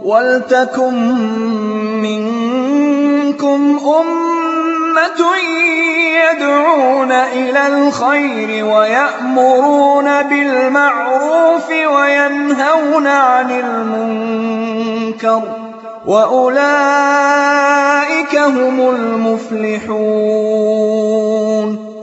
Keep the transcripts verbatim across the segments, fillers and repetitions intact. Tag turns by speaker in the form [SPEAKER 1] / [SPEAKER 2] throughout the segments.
[SPEAKER 1] وَلْتَكُن مِّنكُمْ أُمَّةٌ يَدْعُونَ إِلَى الْخَيْرِ وَيَأْمُرُونَ بِالْمَعْرُوفِ وَيَنْهَوْنَ عَنِ الْمُنكَرِ ۚ وَأُولَٰئِكَ هُمُ الْمُفْلِحُونَ.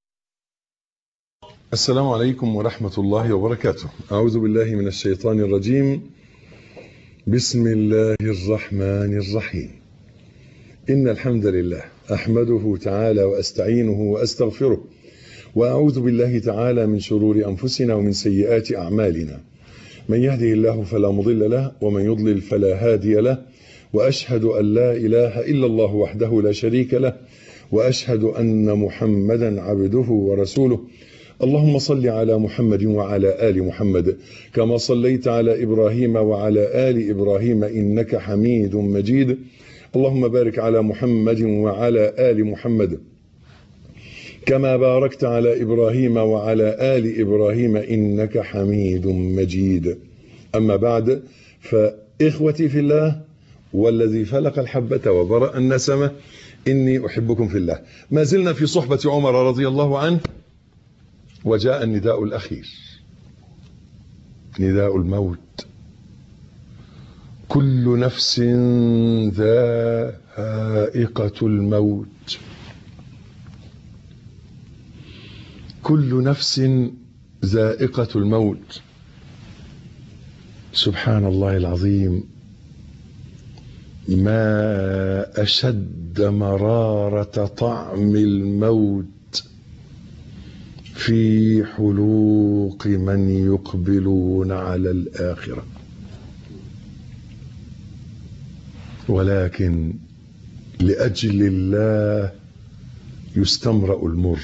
[SPEAKER 2] السلام عليكم ورحمة الله وبركاته. أعوذ بالله من الشيطان الرجيم. بسم الله الرحمن الرحيم. إن الحمد لله أحمده تعالى وأستعينه وأستغفره، وأعوذ بالله تعالى من شرور أنفسنا ومن سيئات أعمالنا. من يهده الله فلا مضل له، ومن يضلل فلا هادي له، وأشهد أن لا إله إلا الله وحده لا شريك له، وأشهد أن محمدا عبده ورسوله. اللهم صل على محمد وعلى آل محمد كما صليت على إبراهيم وعلى آل إبراهيم إنك حميد مجيد. اللهم بارك على محمد وعلى آل محمد كما باركت على إبراهيم وعلى آل إبراهيم إنك حميد مجيد. أما بعد، فإخوتي في الله والذي فلق الحبة وبرأ النسمة، إني أحبكم في الله. ما زلنا في صحبة عمر رضي الله عنه، وجاء النداء الأخير، نداء الموت. كل نفس ذائقة الموت، كل نفس ذائقة الموت. سبحان الله العظيم، ما أشد مرارة طعم الموت في حلوق من يقبلون على الآخرة. ولكن لأجل الله يستمرأ المر،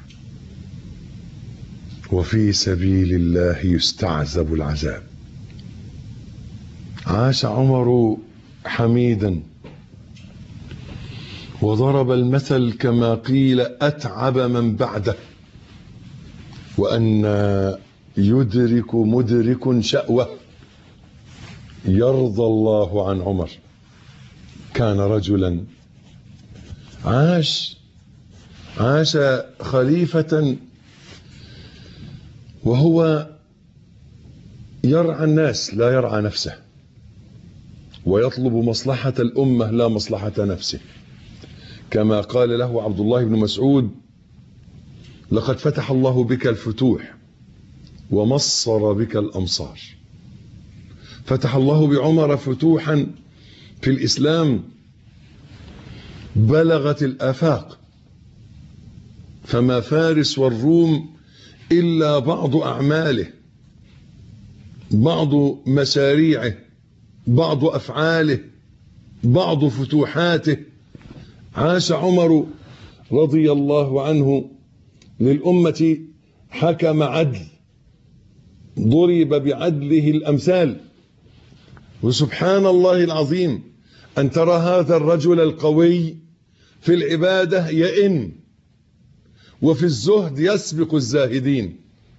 [SPEAKER 2] وفي سبيل الله يستعذب العذاب. عاش عمر حميدا، وضرب المثل كما قيل أتعب من بعده، وأن يدرك مدرك شأوة. يرضى الله عن عمر. كان رجلا عاش عاش خليفة، وهو يرعى الناس لا يرعى نفسه، ويطلب مصلحة الأمة لا مصلحة نفسه، كما قال له عبد الله بن مسعود: لقد فتح الله بك الفتوح ومصر بك الأمصار. فتح الله بعمر فتوحا في الإسلام بلغت الآفاق، فما فارس والروم إلا بعض أعماله، بعض مشاريعه، بعض أفعاله، بعض فتوحاته. عاش عمر رضي الله عنه للأمة حكم عدل، ضرب بعدله الأمثال. وسبحان الله العظيم أن ترى هذا الرجل القوي في العبادة يئن، وفي الزهد يسبق الزاهدين،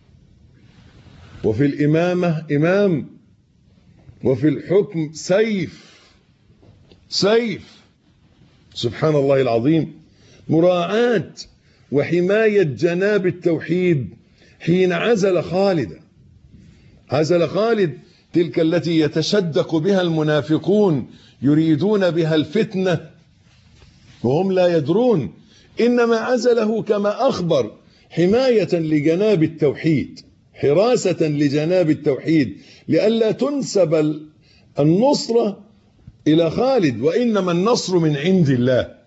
[SPEAKER 2] وفي الإمامة إمام، وفي الحكم سيف سيف. سبحان الله العظيم. مراعاة وحماية جناب التوحيد حين عزل خالد عزل خالد تلك التي يتشدق بها المنافقون يريدون بها الفتنة وهم لا يدرون، إنما عزله كما أخبر حماية لجناب التوحيد، حراسة لجناب التوحيد، لئلا تنسب النصرة إلى خالد، وإنما النصر من عند الله.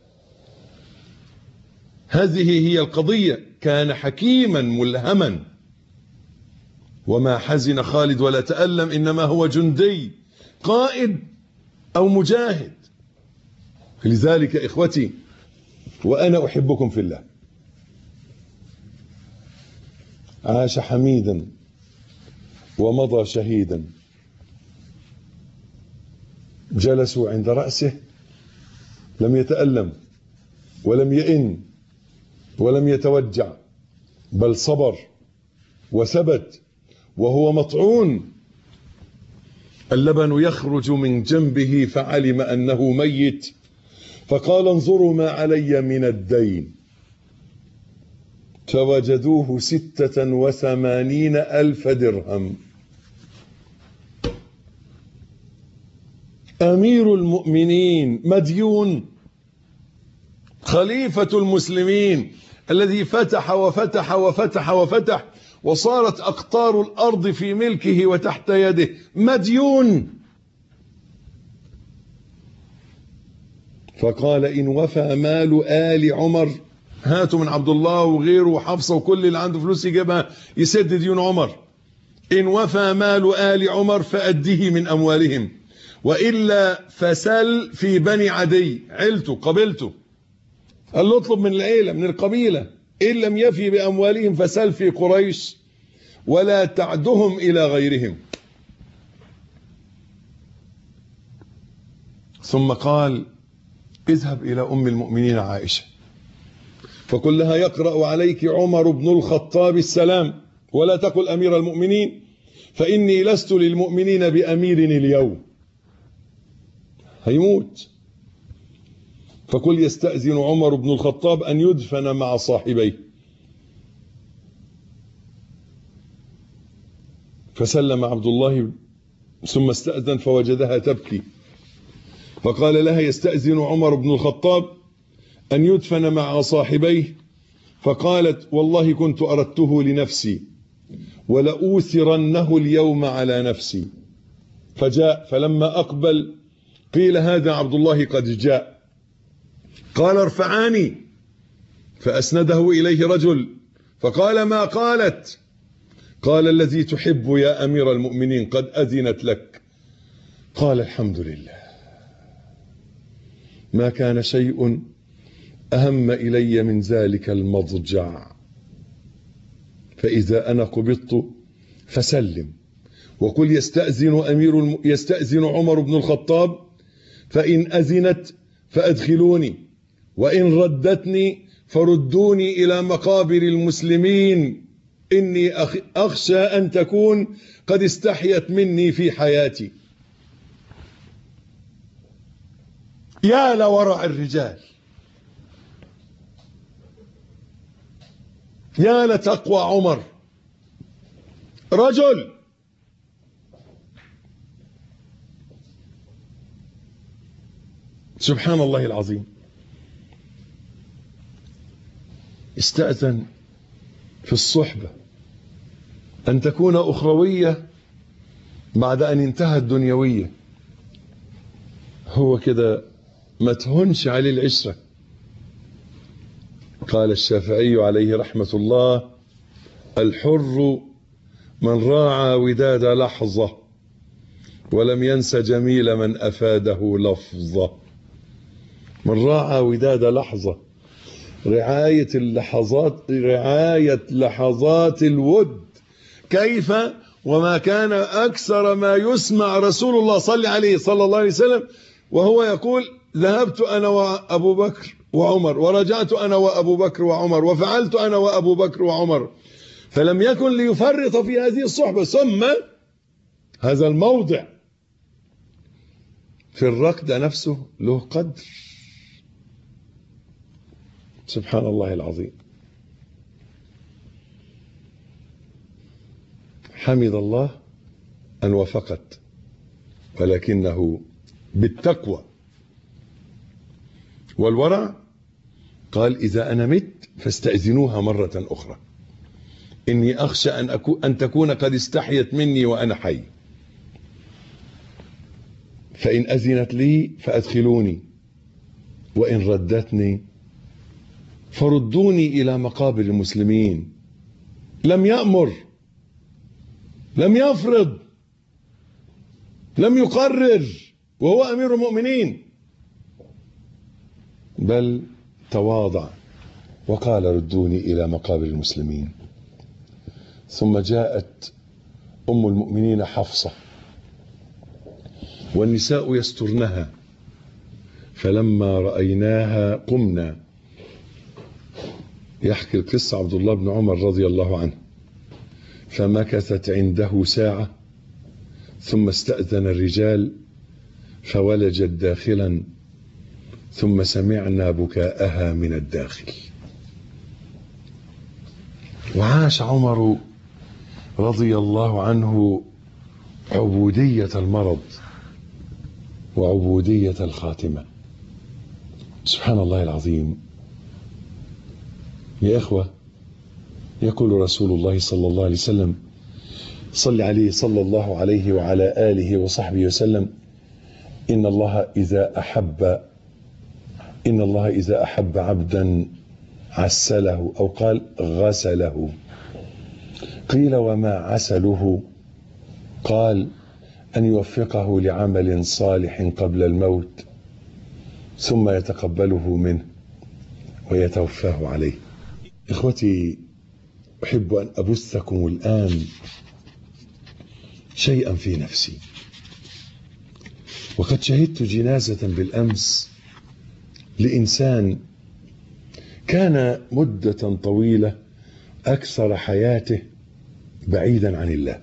[SPEAKER 2] هذه هي القضية. كان حكيما ملهما، وما حزن خالد ولا تألم، إنما هو جندي قائد أو مجاهد. لذلك إخوتي وأنا أحبكم في الله، عاش حميدا ومضى شهيدا. جلسوا عند رأسه، لم يتألم ولم يئن ولم يتوجع، بل صبر وثبت وهو مطعون. اللبن يخرج من جنبه فعلم أنه ميت، فقال انظروا ما علي من الدين، فوجدوه ستة وثمانين ألف درهم. أمير المؤمنين مديون، خليفة المسلمين الذي فتح وفتح وفتح وفتح وصارت أقطار الأرض في ملكه وتحت يده، مديون. فقال إن وفى مال آل عمر، هاتوا من عبد الله وغيره وحفصة وكل اللي عنده فلوس يجيبها يسد ديون عمر. إن وفى مال آل عمر فأديه من أموالهم، وإلا فسل في بني عدي، عيلته قبيلته، قال له اطلب من العيلة من القبيلة، إن لم يفي بأموالهم فسل في قريش ولا تعدهم إلى غيرهم. ثم قال اذهب إلى أم المؤمنين عائشة فقل لها يقرأ عليك عمر بن الخطاب السلام، ولا تقل أمير المؤمنين، فإني لست للمؤمنين بأمير اليوم، هيموت. فقل يستأذن عمر بن الخطاب أن يدفن مع صاحبيه. فسلم عبد الله ثم استأذن فوجدها تبكي، فقال لها يستأذن عمر بن الخطاب أن يدفن مع صاحبيه، فقالت والله كنت أردته لنفسي ولأوثرنه اليوم على نفسي. فجاء، فلما أقبل قيل هذا عبد الله قد جاء، قال ارفعاني، فأسنده إليه رجل فقال ما قالت؟ قال الذي تحب يا أمير المؤمنين قد أذنت لك. قال الحمد لله، ما كان شيء أهم إلي من ذلك المضجع، فإذا أنا قبضت فسلم وقل يستأذن أمير الم... يستأذن عمر بن الخطاب، فإن أذنت فأدخلوني، وإن ردتني فردوني إلى مقابر المسلمين، إني أخ... أخشى أن تكون قد استحيت مني في حياتي. يا لورع الرجال، يا لتقوى عمر، رجل سبحان الله العظيم. استأذن في الصحبة أن تكون أخروية بعد أن انتهت دنيوية. هو كده ما تهونش عليه العشرة. قال الشافعي عليه رحمة الله الحر من راعى وداد لحظة ولم ينس جميل من أفاده لفظة. من راعى وداد لحظة، رعاية اللحظات، رعاية لحظات الود. كيف وما كان أكثر ما يسمع رسول الله صلى عليه صلى الله عليه وسلم وهو يقول ذهبت أنا وأبو بكر وعمر ورجعت أنا وأبو بكر وعمر وفعلت أنا وأبو بكر وعمر، فلم يكن ليفرط في هذه الصحبة. ثم هذا الموضع في الركض نفسه له قدر، سبحان الله العظيم. حمد الله أن وفقت، ولكنه بالتقوى والورع قال إذا أنا مت فاستأذنوها مرة أخرى، إني أخشى أن, أكون أن تكون قد استحيت مني وأنا حي، فإن أذنت لي فأدخلوني، وإن ردتني فردوني إلى مقابر المسلمين. لم يأمر، لم يفرض، لم يقرر وهو أمير المؤمنين، بل تواضع وقال ردوني إلى مقابر المسلمين. ثم جاءت أم المؤمنين حفصة والنساء يسترنها، فلما رأيناها قمنا. يحكي القصة عبد الله بن عمر رضي الله عنه، فمكثت عنده ساعة ثم استأذن الرجال فولجت داخلا ثم سمعنا بكاءها من الداخل. وعاش عمر رضي الله عنه عبودية المرض وعبودية الخاتمة. سبحان الله العظيم. يا إخوة، يقول رسول الله صلى الله عليه وسلم: صل عليه صلى الله عليه وعلى آله وصحبه وسلم: إن الله إذا أحب إن الله إذا أحب عبدا عسله، أو قال غسله. قيل: وما عسله؟ قال: أن يوفقه لعمل صالح قبل الموت ثم يتقبله منه ويتوفاه عليه. إخوتي، أحب أن أبثكم الآن شيئا في نفسي. وقد شهدت جنازة بالأمس لإنسان كان مدة طويلة أكثر حياته بعيدا عن الله،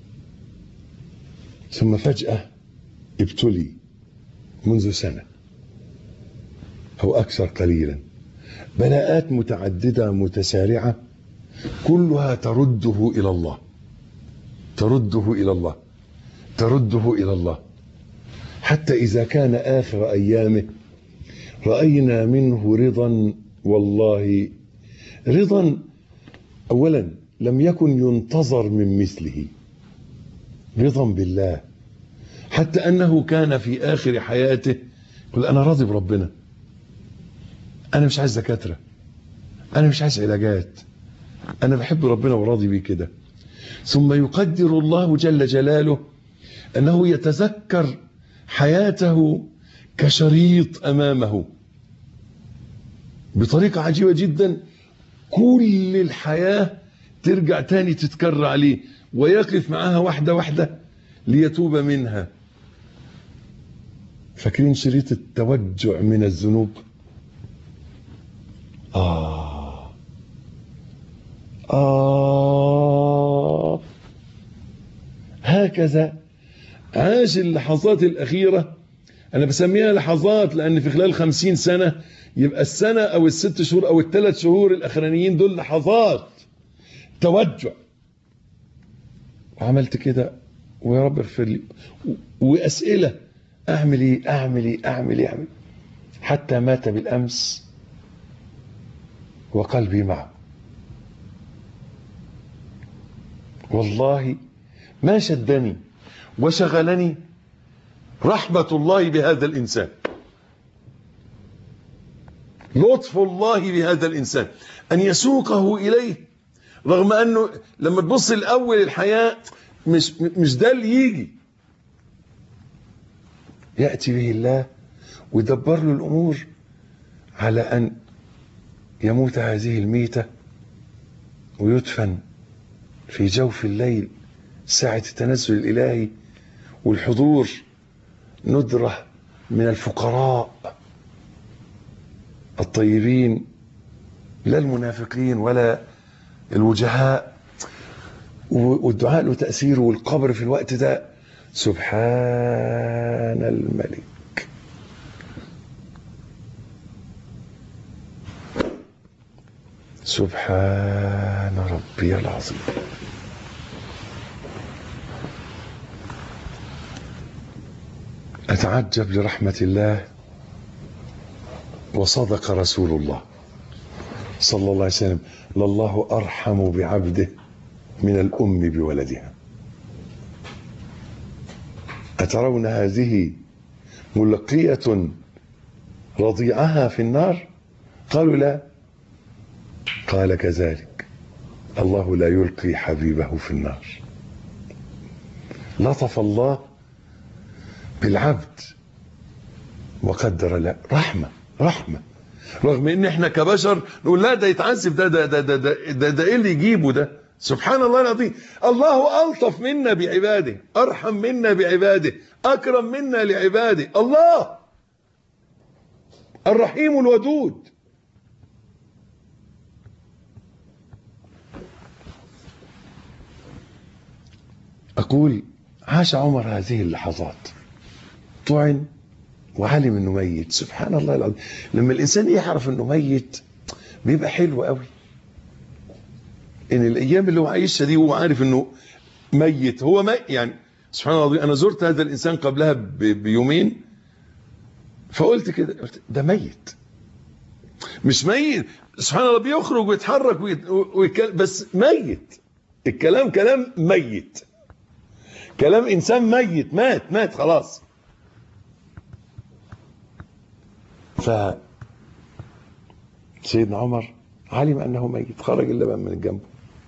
[SPEAKER 2] ثم فجأة ابتلي منذ سنة أو أكثر قليلا، بلاءات متعددة متسارعة كلها ترده إلى الله ترده إلى الله ترده إلى الله حتى إذا كان آخر أيامه رأينا منه رضا، والله رضا أولا لم يكن ينتظر من مثله، رضا بالله، حتى أنه كان في آخر حياته يقول: أنا راضي بربنا، أنا مش عايز دكاترة، أنا مش عايز علاجات، أنا بحب ربنا وراضي بيه كده. ثم يقدر الله جل جلاله أنه يتذكر حياته كشريط أمامه بطريقة عجيبة جدا، كل الحياة ترجع تاني تتكرر عليه ويقف معها واحدة واحدة ليتوب منها. فاكرين شريط التوجع من الذنوب؟ آه آه هكذا عاش اللحظات الأخيرة. أنا بسميها لحظات لأن في خلال خمسين سنة يبقى السنة أو الست شهور أو الثلاث شهور الأخرانيين دول لحظات توجع. وعملت كده ويا رب اغفر لي، وأسئلة: أعمل إيه أعمل إيه أعمل إيه أعمل، حتى مات بالأمس وقلبي معه. والله ما شدني وشغلني رحمة الله بهذا الإنسان، لطف الله بهذا الإنسان، أن يسوقه إليه، رغم أنه لما تبص الأول الحياة مش, مش ده اللي يجي، يأتي به الله ويدبر له الأمور على أن يموت هذه الميتة ويدفن في جوف الليل ساعة التنزل الإلهي والحضور، ندرة من الفقراء الطيبين، لا المنافقين ولا الوجهاء، والدعاء له تأثيره. والقبر في الوقت ده سبحان الملك، سبحان ربي العظيم. أتعجب لرحمة الله. وصدق رسول الله صلى الله عليه وسلم: لله أرحم بعبده من الأم بولدها. أترون هذه ملقية رضيعها في النار؟ قالوا: لا. قال: كذلك الله لا يلقي حبيبه في النار. لطف الله بالعبد وقدر له رحمة رحمة، رغم ان احنا كبشر نقول: لا ده يتعذب، ده ده ده ده ده, ده, ده ايه اللي يجيبه ده؟ سبحان الله العظيم. الله ألطف منا بعباده، أرحم منا بعباده، أكرم منا لعباده. الله الرحيم الودود. أقول عاش عمر هذه اللحظات، طعن وعلم انه ميت. سبحان الله العظيم، لما الانسان يعرف انه ميت بيبقى حلو قوي. ان الايام اللي هو عايشها دي هو عارف انه ميت، هو ميت يعني. سبحان الله، انا زرت هذا الانسان قبلها بيومين، فقلت كده، قلت ده ميت، مش ميت سبحان الله، بيخرج ويتحرك ويتكلم، بس ميت. الكلام كلام ميت، كلام انسان ميت، مات مات خلاص. ف سيدنا عمر علم انه ميت، خرج اللبن من جنبه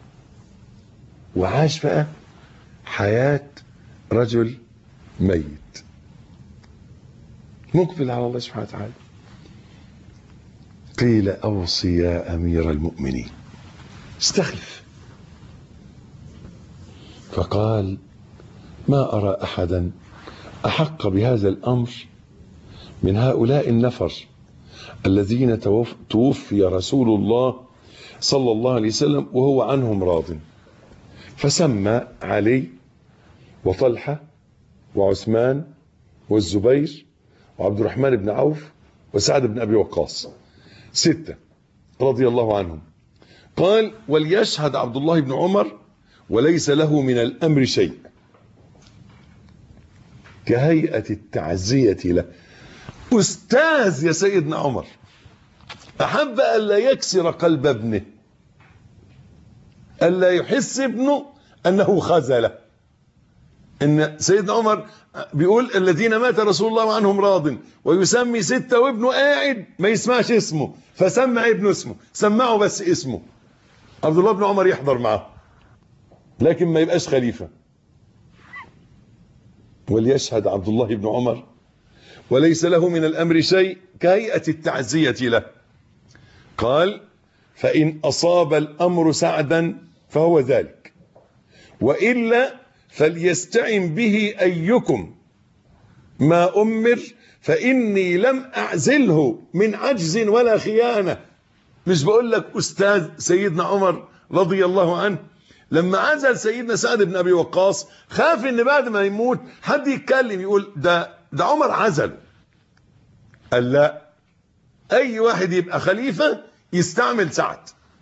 [SPEAKER 2] وعاش بقى حياة رجل ميت مقبل على الله سبحانه وتعالى. قيل اوصي يا امير المؤمنين، استخلف. فقال ما ارى احدا احق بهذا الامر من هؤلاء النفر الذين توفي رسول الله صلى الله عليه وسلم وهو عنهم راض. فسمى علي وطلحة وعثمان والزبير وعبد الرحمن بن عوف وسعد بن أبي وقاص، ستة رضي الله عنهم. قال وليشهد عبد الله بن عمر وليس له من الأمر شيء، كهيئة التعزية له. أستاذ يا سيدنا عمر، أحب ألا يكسر قلب ابنه، ألا يحس ابنه أنه خذله. إن سيدنا عمر بيقول الذين مات رسول الله عنهم راض، ويسمي ستة وابنه قاعد ما يسمعش اسمه، فسمع ابنه اسمه، سمعه بس اسمه. عبد الله بن عمر يحضر معه لكن ما يبقاش خليفة. وليشهد عبد الله بن عمر وليس له من الأمر شيء، كهيئة التعزية له. قال فإن أصاب الأمر سعدا فهو ذلك، وإلا فليستعن به أيكم ما أمر، فإني لم أعزله من عجز ولا خيانة. مش بقول لك أستاذ سيدنا عمر رضي الله عنه لما عزل سيدنا سعد بن أبي وقاص خاف إن بعد ما يموت حد يتكلم يقول ده ده عمر عزل. قال لا، أي واحد يبقى خليفة يستعمل سعد،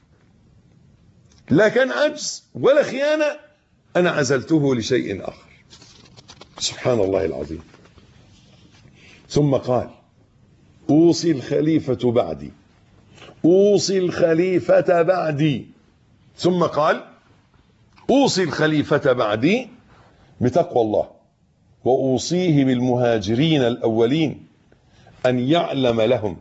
[SPEAKER 2] لا كان عجز ولا خيانة، أنا عزلته لشيء آخر. سبحان الله العظيم. ثم قال أوصي الخليفة بعدي، أوصي الخليفة بعدي. ثم قال أوصي الخليفة بعدي بتقوى الله، وأوصيه بالمهاجرين الأولين أن يعلم لهم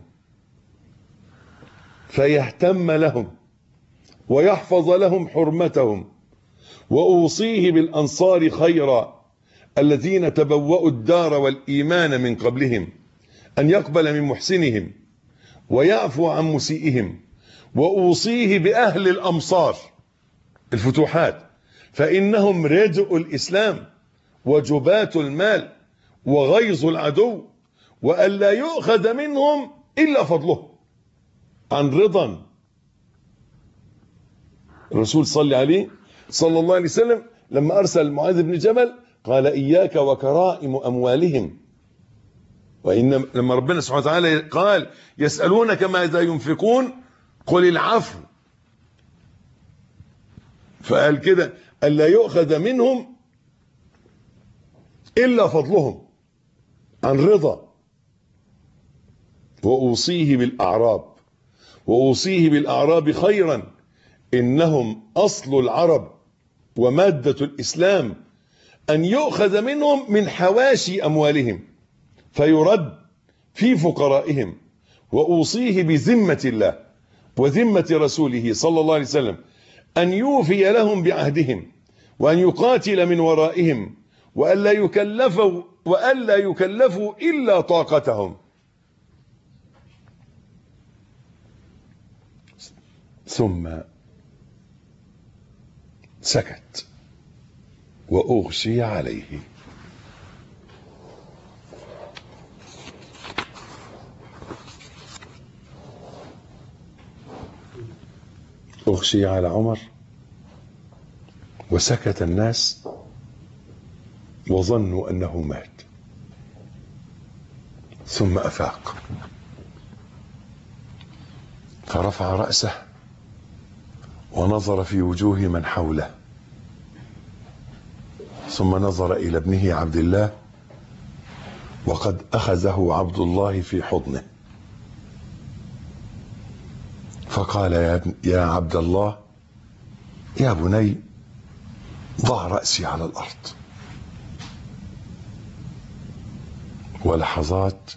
[SPEAKER 2] فيهتم لهم ويحفظ لهم حرمتهم، وأوصيه بالأنصار خيرا الذين تبوأوا الدار والإيمان من قبلهم أن يقبل من محسنهم ويعفو عن مسيئهم، وأوصيه بأهل الأمصار الفتوحات فإنهم رزق الإسلام وجبات المال وغيظ العدو، وألا يؤخذ منهم إلا فضله عن رضا. الرسول صلى عليه صلى الله عليه وسلم لما أرسل معاذ بن جبل قال إياك وكرائم أموالهم، وإن لما ربنا سبحانه وتعالى قال يسألونك ماذا ينفقون قل العفو، فقال كده ألا يؤخذ منهم إلا فضلهم عن رضا. وأوصيه بالأعراب، وأوصيه بالأعراب خيرا إنهم أصل العرب ومادة الإسلام، أن يؤخذ منهم من حواشي أموالهم فيرد في فقرائهم. وأوصيه بذمة الله وذمة رسوله صلى الله عليه وسلم أن يوفي لهم بعهدهم، وأن يقاتل من ورائهم، وألا يكلفوا وألا يكلفوا إلا طاقتهم. ثم سكت وأغشي عليه. أغشي على عمر وسكت الناس وظنوا أنه مات، ثم أفاق فرفع رأسه ونظر في وجوه من حوله، ثم نظر إلى ابنه عبد الله وقد أخذه عبد الله في حضنه، فقال يا, ابن يا عبد الله يا بني ضع رأسي على الأرض. ولحظات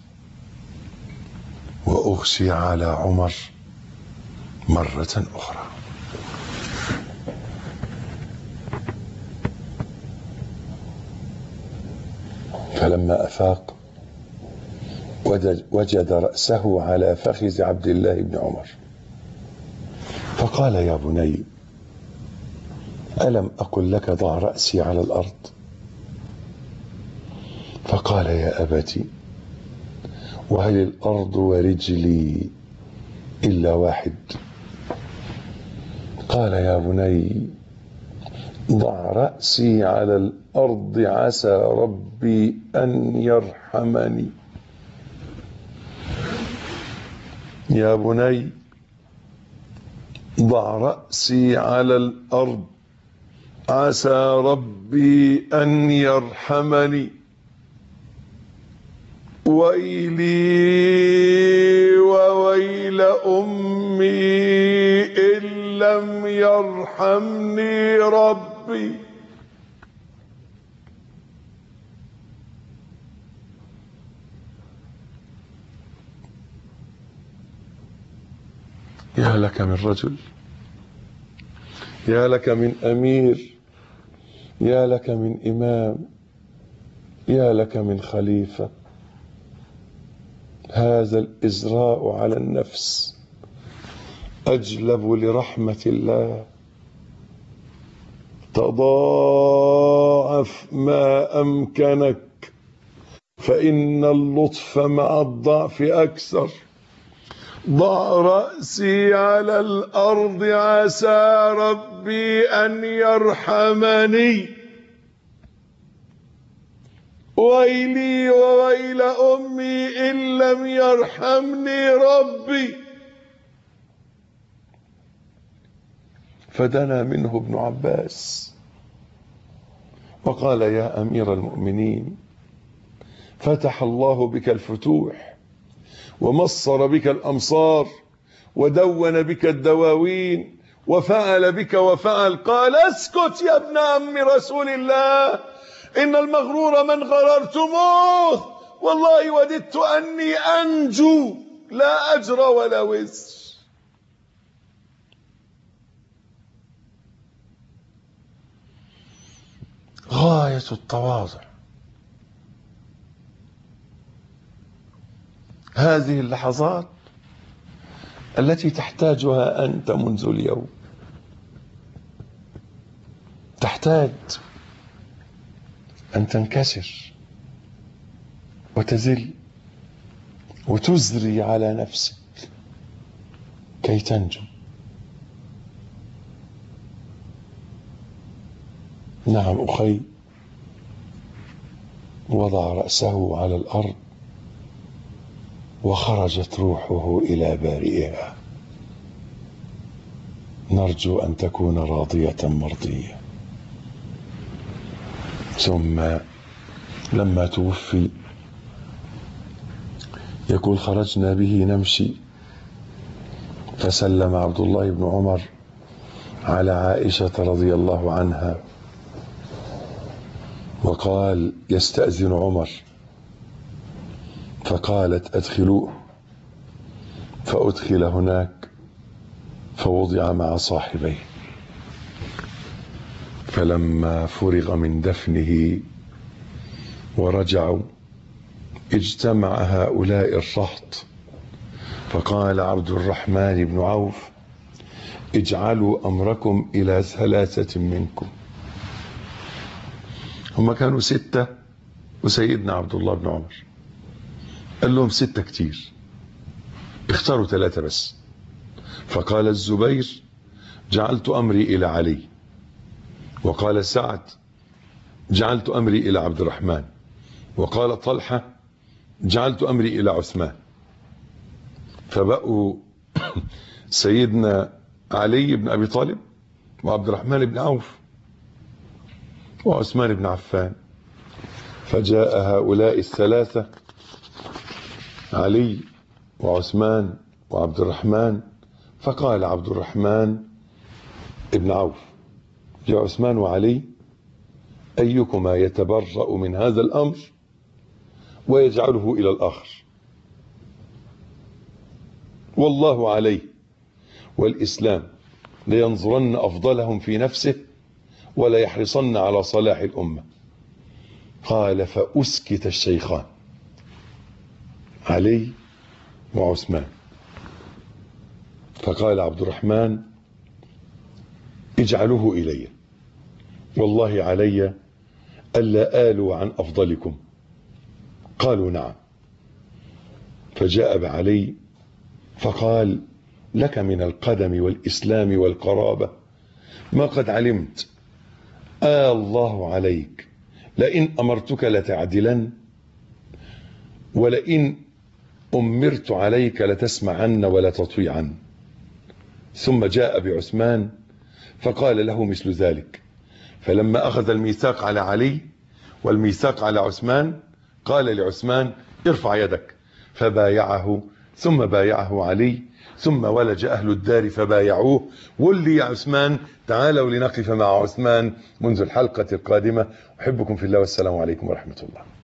[SPEAKER 2] وأغشي على عمر مرة أخرى. فلما أفاق وجد, وجد رأسه على فخذ عبد الله بن عمر، فقال يا بني ألم أقل لك ضع رأسي على الأرض؟ فقال يا أبتي وهل الأرض ورجلي إلا واحد؟ قال يا بني ضع رأسي على الأرض عسى ربي أن يرحمني. يا بني ضع رأسي على الأرض عسى ربي أن يرحمني. ويلي وويل أمي إن لم يرحمني ربي. يا لك من رجل، يا لك من أمير، يا لك من إمام، يا لك من خليفة. هذا الإزراء على النفس أجلب لرحمة الله. تضاعف ما أمكنك، فإن اللطف مع الضعف أكثر. ضع رأسي على الأرض عسى ربي أن يرحمني. ويلي وويل أمي إن لم يرحمني ربي. فدنا منه ابن عباس وقال يا أمير المؤمنين فتح الله بك الفتوح ومصر بك الأمصار ودون بك الدواوين وفعل بك وفعل. قال اسكت يا ابن عم رسول الله، إن المغرور من غررتموه، والله وددت أني أنجو لا أجر ولا وزر. غاية التواضع هذه اللحظات التي تحتاجها أنت منذ اليوم. تحتاج أن تنكسر وتذل وتزري على نفسك كي تنجو. نعم أخي، وضع رأسه على الأرض وخرجت روحه إلى بارئها. نرجو أن تكون راضية مرضية. ثم لما توفي يقول خرجنا به نمشي، فسلم عبد الله بن عمر على عائشة رضي الله عنها وقال يستأذن عمر، فقالت أدخلوه، فأدخل هناك فوضع مع صاحبيه. فلما فرغ من دفنه ورجعوا اجتمع هؤلاء الرهط، فقال عبد الرحمن بن عوف اجعلوا أمركم إلى ثلاثة منكم. هم كانوا ستة وسيدنا عبد الله بن عمر قال لهم ستة كتير، اختاروا ثلاثة بس. فقال الزبير جعلت أمري إلى علي، وقال سعد جعلت أمري إلى عبد الرحمن. وقال طلحة جعلت أمري إلى عثمان. فبقوا سيدنا علي بن أبي طالب وعبد الرحمن بن عوف وعثمان بن عفان. فجاء هؤلاء الثلاثة علي وعثمان وعبد الرحمن، فقال عبد الرحمن ابن عوف لعثمان وعلي: أيكما يتبرأ من هذا الأمر ويجعله إلى الآخر؟ والله عليه والإسلام لينظرن أفضلهم في نفسه ولا يحرصن على صلاح الأمة. قال: فأسكت الشيخان علي وعثمان. فقال عبد الرحمن: اجعلوه إلي، والله علي ألا آلوا عن أفضلكم. قالوا: نعم. فجاء بعلي فقال: لك من القدم والإسلام والقرابة ما قد علمت. آه الله عليك، لئن أمرتك لتعدلن، ولئن أمرت عليك لتسمعن ولا تطيعن. ثم جاء بعثمان فقال له مثل ذلك. فلما أخذ الميثاق على علي والميثاق على عثمان قال لعثمان: ارفع يدك. فبايعه، ثم بايعه علي، ثم ولج أهل الدار فبايعوه. ولي يا عثمان، تعالوا لنقف مع عثمان منذ الحلقة القادمة. أحبكم في الله والسلام عليكم ورحمة الله.